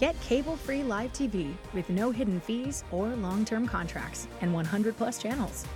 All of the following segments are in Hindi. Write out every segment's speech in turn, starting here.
Get cable-free live TV with no hidden fees or long-term contracts and 100 plus channels.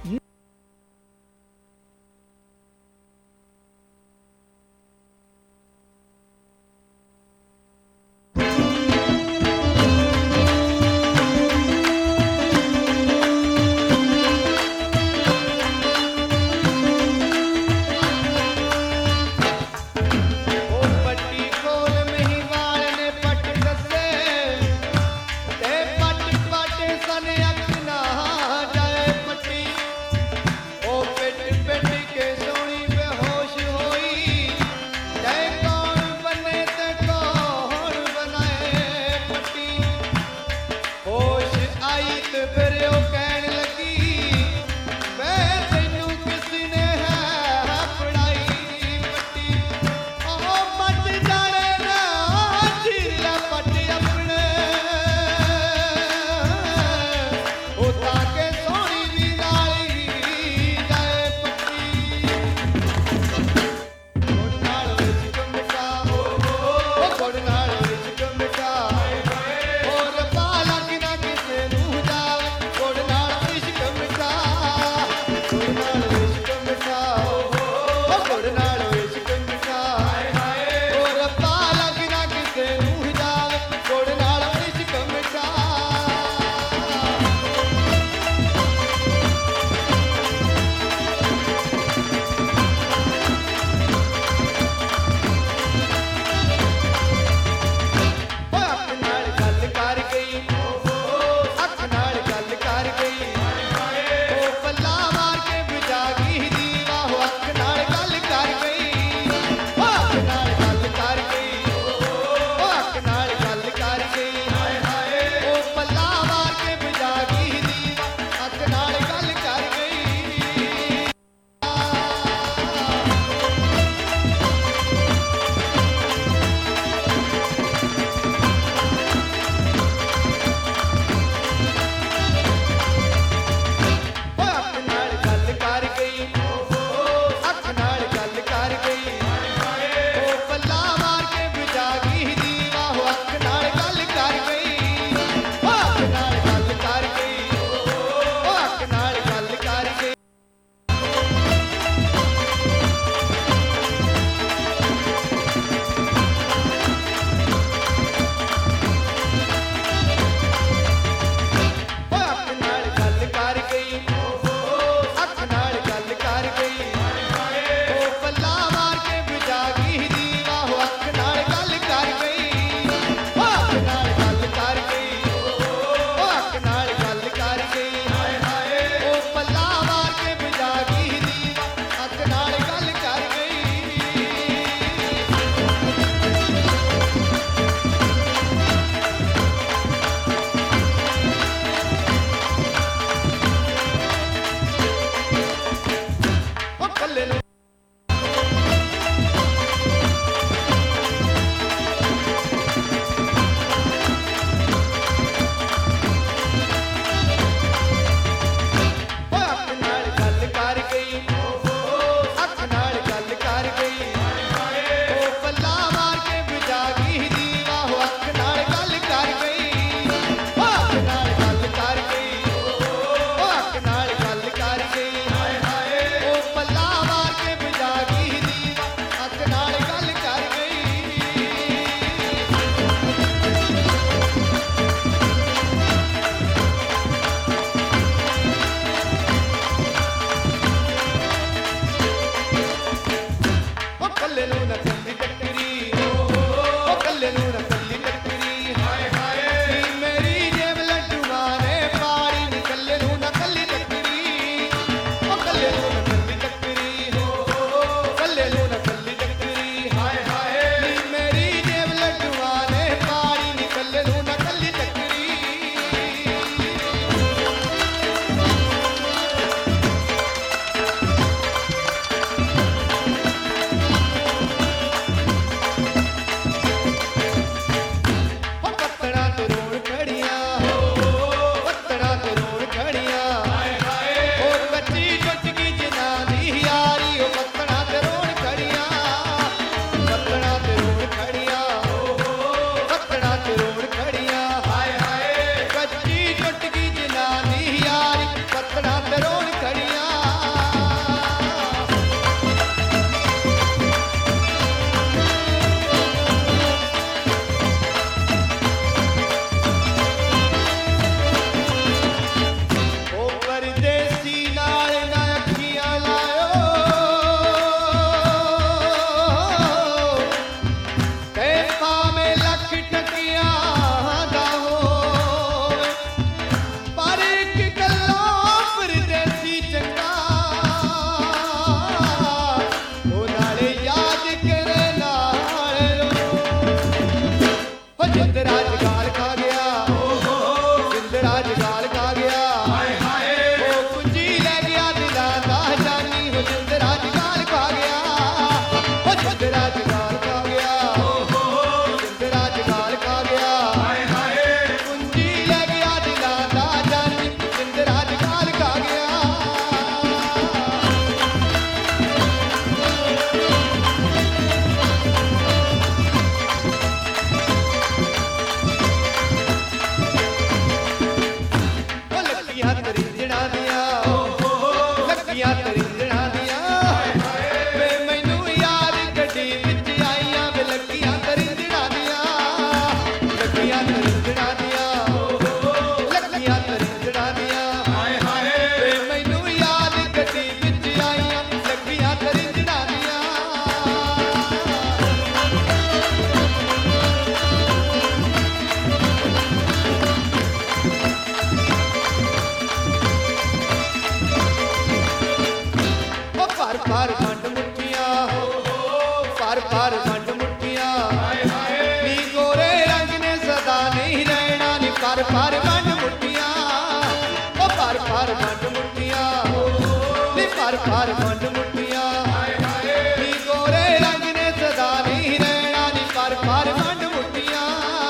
वंड मुठियां नी गोरे रंग ने सदा नहीं रहना नी पर वंड मुठियां ओ पर वंड मुठियां नी पर वंड मुठियां नी गोरे रंग ने सदा नहीं रहना नी पर वंड मुठियां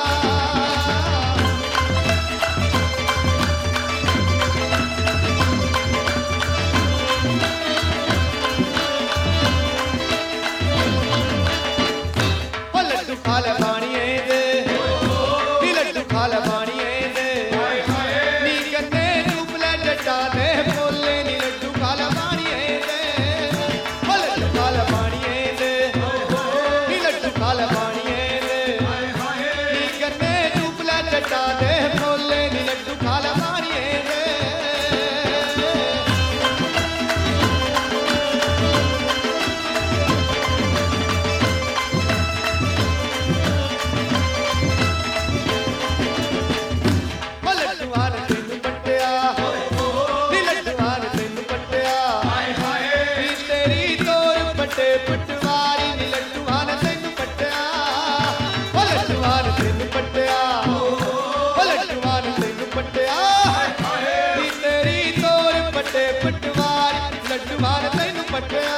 खाला पानिए दे नी लड्डू खाला पानिए दे नी कन्ने डूबले जट्टा दे बोले नी लड्डू खाला पानिए दे ओ लड्डू खाला पानिए दे नी लड्डू खाला पानिए दे नी कन्ने डूबले जट्टा दे बोले नी लड्डू खाला पानिए दे पटवारी नी लड्डूआं ने तैनू पट्टिया ओ लड्डूआं ने तैनू पट्टिया ओ लड्डूआं ने तैनू पट्टिया नी तेरी तोर पट्टे पटवारी लड्डूआं ने तैनू पट्टिया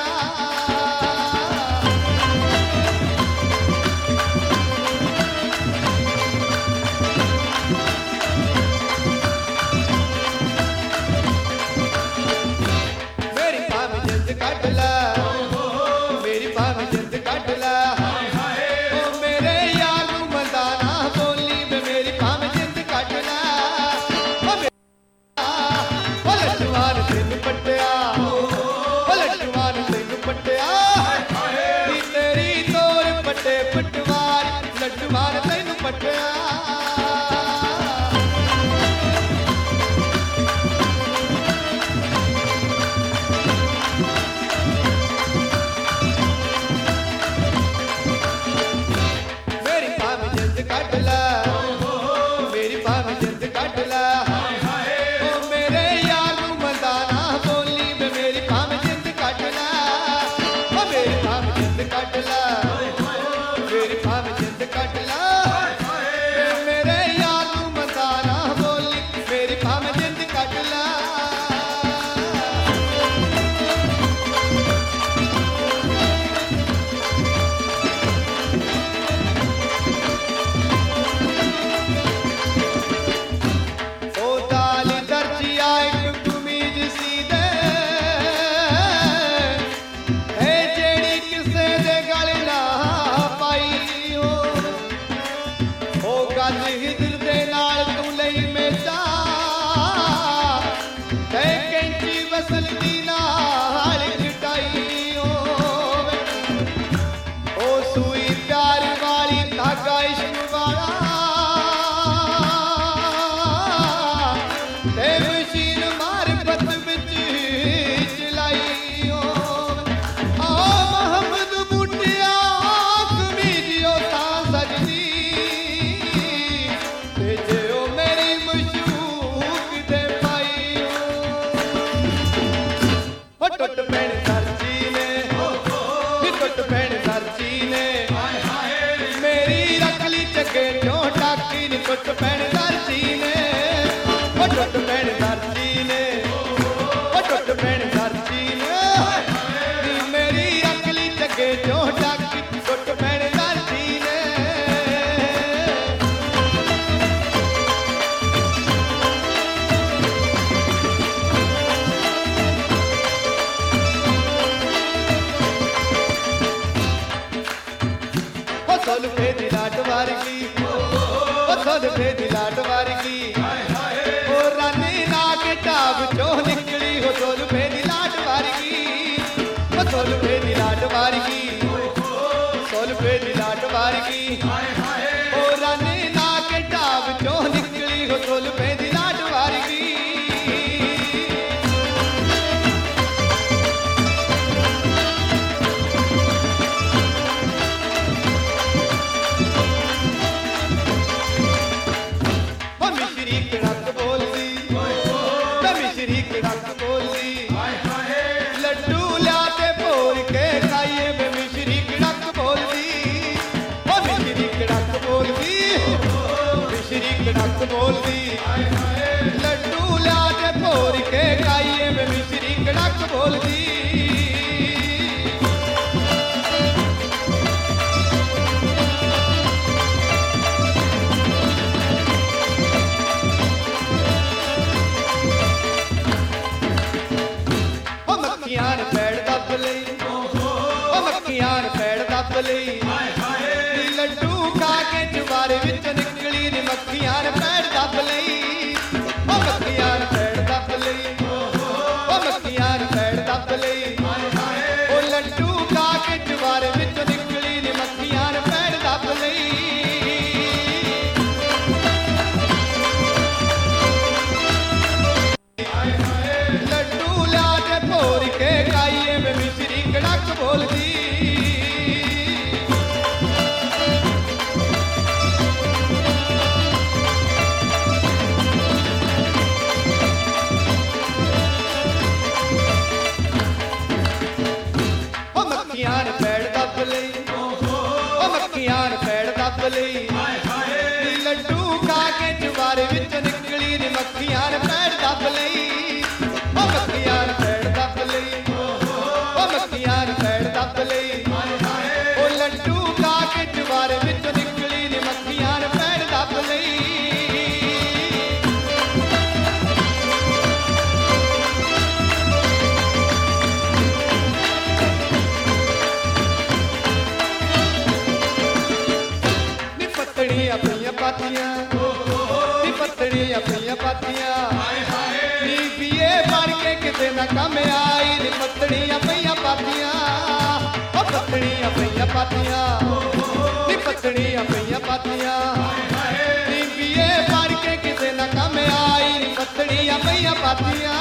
मेरी भाभी जिंद कट ला पटवारी लड्डूआं ने तैनू पट्टिया मेरी भाभी जिंद कट ला मेरी भाभी जिंद कट ला ओ मेरे यार नू मंदाना बोली वे मेरी भाभी जिंद कट ला ओ मेरी भाभी जिंद कट ला मेरी भाभी जिंद कट ला मेरे यार नू मंदाना बोली मेरी भाभी जिंद कट ला ओ दाली दर्जिया एक कमीज सी दे है जेड़ी किसे दे गल ना पाई ओ गल हिदर दे नाल तू लई मेचा ते कैंची वसल दी नाल कटाई ओ सुई प्यार वाली धागा इश्क वाला ते मशीन मारफत विच चलाई ओ मोहम्मद बूटिया कमीजियो ता सजदी ते जे ओ मेरी मशूक दे पाई ओ टुट पैण दर्जी ने टुट पैण दर्जी ने मेरी रखली चगे क्यों टाकी नी टुट पैण दर्जी ने ओ टुट पैण दर्जी ने ओ टुट पैण दर्जी ने नी मेरी रखली चगे क्यों टाकी टुट पैण दर्जी ने ओ सोलफे दी लाट वारगी ओ सोलफे दी लाट वारगी ओ रानी ना के टाब चो निकली हो सोलफे दी लाट वारगी ओ सोलफे दी लाट वारगी सोलफे दी लाट वारगी ओ रानी ना के टाब चो निकली हो सोलफे दी लाट वारगी लड्डू लिया ते भोर के खाइए वे मिश्री कड़क बोलदी लई नी लड्डू खा के चुबारे विच निकली नी मक्खियां ने पैर दब लई ओ मक्खियां ने पैर दब लई ओ मक्खियां ने पैर दब लई ओ लड्डू खा के चुबारे विच निकली नी मक्खियां ने पैर दब लई लड्डू ला के भोर के खाइए में मिश्री कड़क बोलदी मक्खियां ने पैर दब लई मक्खियां ने पैर दब लई लड्डू खा के चुबारे विच निकली नी मक्खियां ने पैर दब लई मक्खियां ने पैर दब लई मक्खियां ने पैर दब लई ओ लड्डू खा के चुबारे विच निकली नी मक्खियां ने पैर दब लई अपनिया पातियां नी पत्तड़ियां अपनिया पातियां नी बीए पढ़ के किते ना कम आई नी पत्तड़ियां पईयां पातियां ओ पत्तड़ियां पईयां पातियां नी पत्तड़ियां पईयां पातियां नी बीए पढ़ के किते ना कम आई नी पत्तड़ियां पईयां पातियां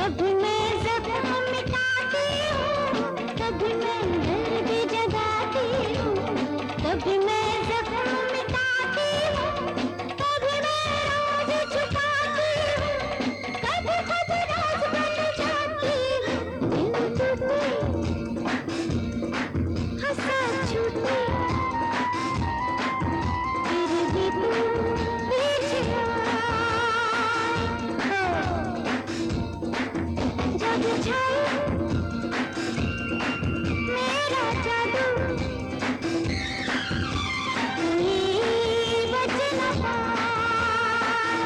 कभी मैं जख्म मिटाती हूँ, कभी मैं दर्द जगाती हूँ, कभी मैं जख्म मिटाती हूँ, कभी मैं राज छुपाती हूँ, कभी खुद राज बन जाती हूँ। दिल टूटे, हंसा छूटे, फिर भी तू पीछे आए। जग छाए मेरा जादू, कोई बच न पाए।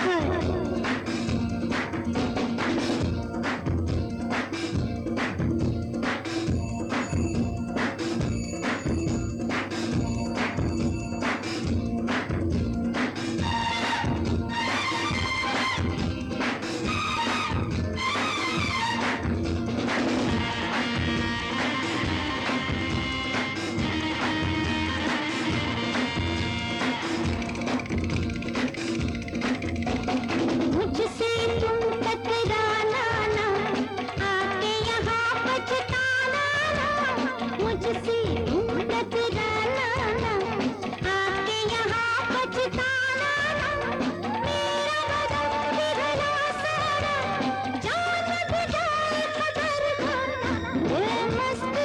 मुझसे तुम टकराना ना, आके यहाँ पछताना ना। मुझसे तुम टकराना ना, आके यहाँ पछताना ना। मेरा बदन बिगड़ा सारा, जान भी जाए कदर खाना। ये मस्ती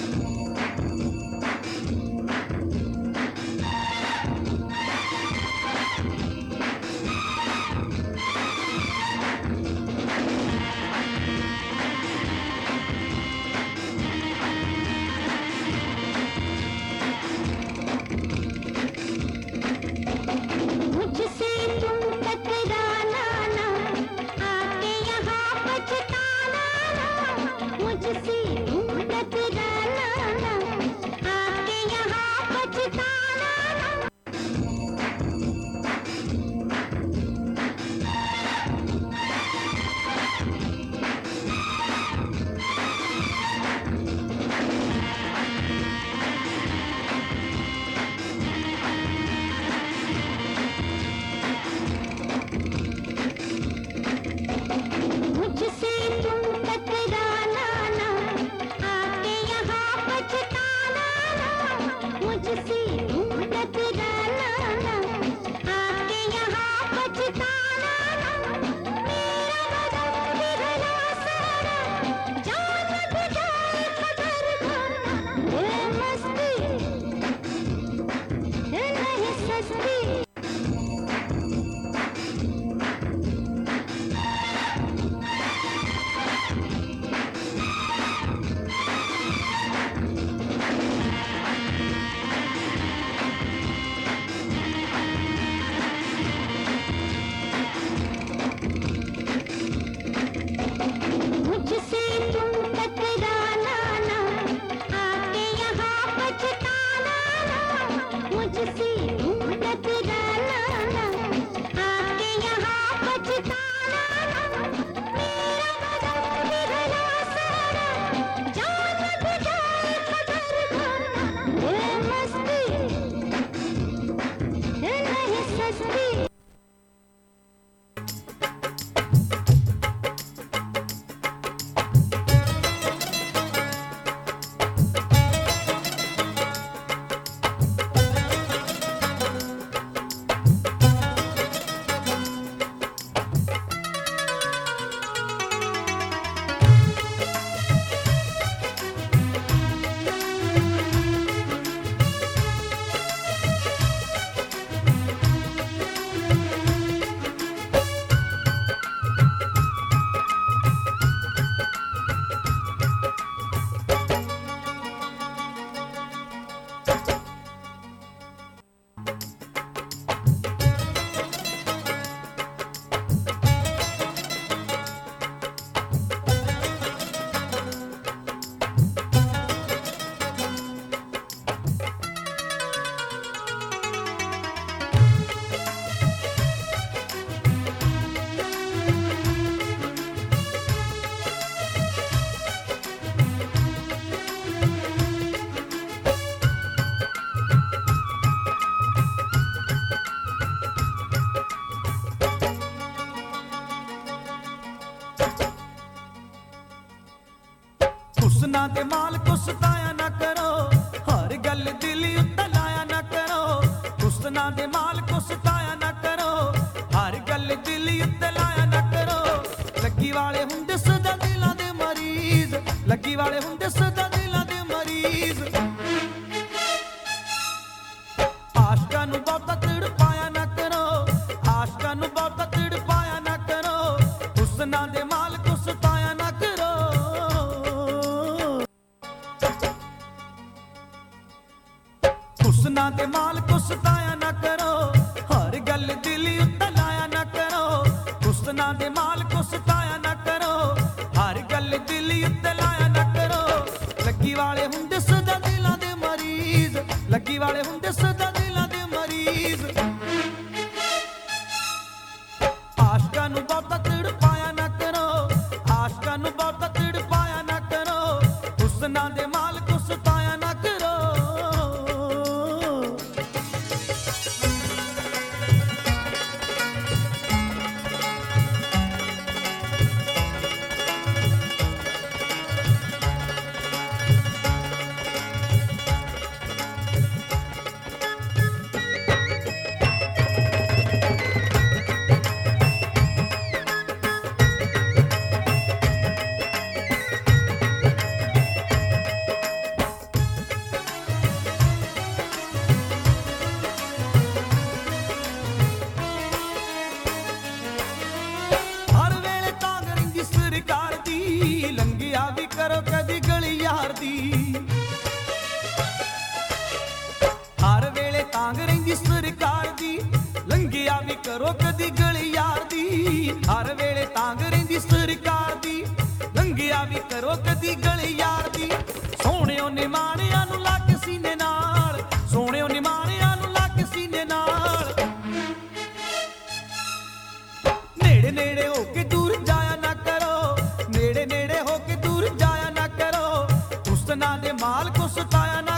मुझसे तुम टकराना ना, आके यहाँ पछताना ना। मुझसे तुम टकराना ना, आके यहाँ पछताना ना। मुझसे तुम टकराना ना, आके यहाँ पछताना ना। मुझसे तुम टकराना ना, आके यहाँ पछताना ना। मेरा बदन बिगड़ा सारा, जान भी जाए कदर खाना। ये मस्ती ये नहीं सस्ती। ਹੁਸਨਾਂ ਦੇ ਮਾਲਕ ਸਤਾਇਆ ਨਾ ਕਰੋ, ਹਰ ਗੱਲ ਦਿਲ ਉੱਤੇ ਲਾਇਆ ਨਾ ਕਰੋ। ਹੁਸਨਾਂ ਦੇ ਮਾਲਕ ਸਤਾਇਆ ਨਾ ਕਰੋ, ਹਰ ਗੱਲ ਦਿਲ ਉੱਤੇ ਲਾਇਆ ਨਾ ਕਰੋ। ਲੱਗੀ ਵਾਲੇ ਹੁੰਦੇ ਸਦਾ ਦਿਲਾਂ ਦੇ ਮਰੀਜ਼, ਲੱਗੀ ਵਾਲੇ ਹੁੰਦੇ ਸਦਾ ਦਿਲਾਂ ਦੇ ਮਰੀਜ਼। ਆਸ਼ਕਾਂ ਨੂੰ ਬਹੁਤਾ ਤੜਪਾਇਆ ਨਾ ਕਰੋ, ਆਸ਼ਕਾਂ ਨੂੰ ਬਹੁਤਾ ਤੜਪਾਇਆ ਨਾ ਕਰੋ। ਹੁਸਨਾਂ ਦੇ ਮਾਲਕ ਸਤਾਇਆ ਨਾ ਕਰੋ। ਹੁਸਨਾਂ ਦੇ ਮਾਲਕ ਸਤਾਇਆ ਨਾ ਕਰੋ, ਹਰ ਗੱਲ ਦਿਲ ਉੱਤੇ ਲਾਇਆ ਨਾ ਕਰੋ। ਹੁਸਨਾਂ ਦੇ ਮਾਲਕ ਸਤਾਇਆ ਨਾ ਕਰੋ, ਹਰ ਗੱਲ ਦਿਲ ਉੱਤੇ ਲਾਇਆ ਨਾ ਕਰੋ। ਲੱਗੀ ਵਾਲੇ ਹੁੰਦੇ ਸਦਾ ਦਿਲਾਂ ਦੇ ਮਰੀਜ਼, ਲੱਗੀ ਵਾਲੇ ਹੁੰਦੇ ਸਦਾ ਦਿਲਾਂ ਦੇ ਮਰੀਜ਼। ਆਸ਼ਕਾਂ ਨੂੰ ਬਹੁਤਾ ਤੜਪਾਇਆ ਨਾ ਕਰੋ, ਆਸ਼ਕਾਂ ਨੂੰ ਬਹੁਤਾ ਤੜਪਾਇਆ ਨਾ ਕਰੋ। ਹੁਸਨਾਂ ਦੇ ਮਾਲਕ ਸਤਾਇਆ ਨਾ ਕਰੋ। ਹਰ ਵੇਲੇ ਤਾਂਗ ਰਹਿੰਦੀ ਸਰਕਾਰ ਦੀ, ਲੰਘਿਆ ਵੀ ਕਰੋ ਕਦੀ ਗਲੀ ਯਾਰ ਦੀ। ਹਰ ਵੇਲੇ ਤਾਂਗ ਰਹਿੰਦੀ ਸਰਕਾਰ ਦੀ, ਲੰਘਿਆ ਵੀ ਕਰੋ ਕਦੀ ਗਲੀ ਯਾਰ ਦੀ। ਹਰ ਵੇਲੇ ਤਾਂਗ ਰਹਿੰਦੀ ਸਰਕਾਰ ਦੀ, ਲੰਘਿਆ ਵੀ ਕਰੋ ਕਦੀ ਗਲੀ ਯਾਰ ਦੀ। ਸੋਹਣਿਓ ਨਿਮਾਣਿਆਂ ਨੂੰ ਲਾ ਕੇ ਸੀਨੇ ਨਾਲ, ਸੋਹਣਿਓ ਨਿਮਾਣਿਆਂ ਨੂੰ ਲਾ ਕੇ ਸੀਨੇ ਨਾਲ। ਨੇੜੇ ਨੇੜੇ ਹੋ ਕੇ ਦੂਰ ਜਾਇਆ ਨਾ ਕਰੋ, ਨੇੜੇ ਨੇੜੇ ਹੋ ਕੇ ਦੂਰ ਜਾਇਆ ਨਾ ਕਰੋ। ਹੁਸਨਾਂ ਦੇ ਮਾਲਕ ਸਤਾਇਆ ਨਾ